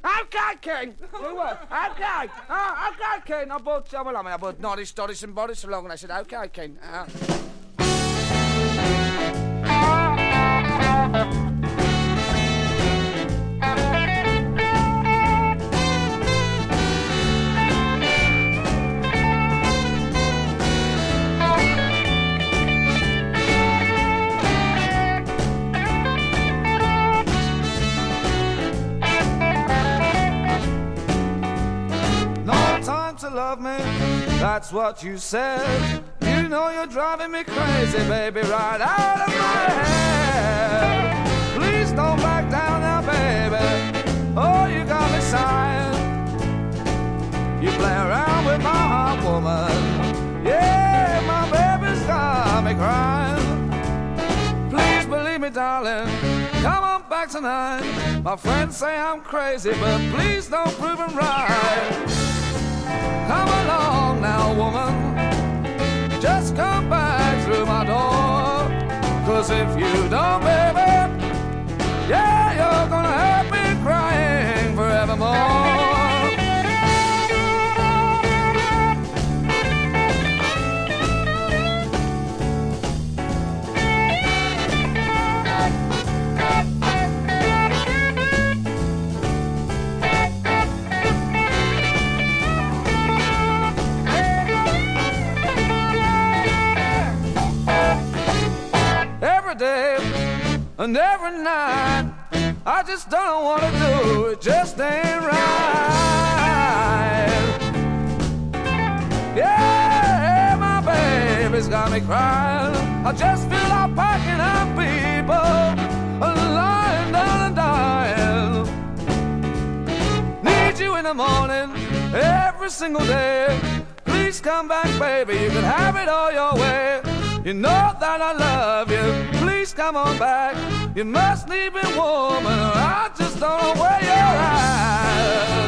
Okay, Ken. We were. Okay. Okay, Ken. I bought, I bought Norris, Doris and Boris along, and I said, okay, Ken. To love me, that's what you said. You know you're driving me crazy, baby, right out of my head. Please don't back down now, baby. Oh, you got me sighing. You play around with my heart, woman. Yeah, my baby's got me crying. Please believe me, darling, come on back tonight. My friends say I'm crazy, but please don't prove them right. Come along now, woman, just come back through my door. 'Cause if you don't, baby, yeah, you're gonna have me crying forevermore. Day and every night, I just don't want to do it, just ain't right. Yeah, my baby's got me crying. I just feel like packing up people and lying down and dying. Need you in the morning, every single day. Please come back, baby, you can have it all your way. You know that I love you, please come on back. You must leave me, woman, or I just don't know where you're at.